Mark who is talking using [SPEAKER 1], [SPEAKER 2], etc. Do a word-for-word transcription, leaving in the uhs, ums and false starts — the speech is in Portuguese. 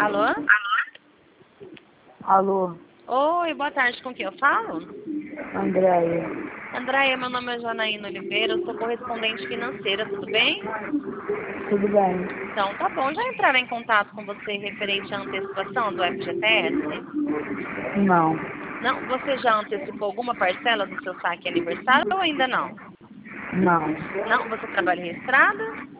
[SPEAKER 1] Alô?
[SPEAKER 2] Alô,
[SPEAKER 1] Oi, boa tarde, com quem eu falo?
[SPEAKER 2] Andréia.
[SPEAKER 1] Andréia, meu nome é Janaína Oliveira, eu sou correspondente financeira, tudo bem?
[SPEAKER 2] Tudo bem?
[SPEAKER 1] Então, tá bom. Já entraram em contato com você referente à antecipação do F G T S?
[SPEAKER 2] Não,
[SPEAKER 1] Não? Você já antecipou alguma parcela do seu saque aniversário ou ainda não?
[SPEAKER 2] não,
[SPEAKER 1] Não? Você trabalha registrada?